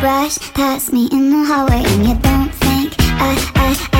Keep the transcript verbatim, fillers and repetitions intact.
rush past me in the hallway, and you don't think I, I,